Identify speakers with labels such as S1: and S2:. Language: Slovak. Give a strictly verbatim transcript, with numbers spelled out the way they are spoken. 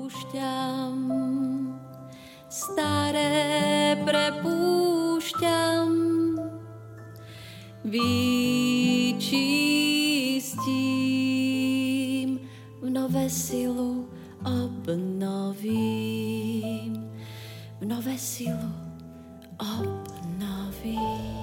S1: staré prepúšťam, vyčistím, v nové silu obnovím, v nové silu obnovím.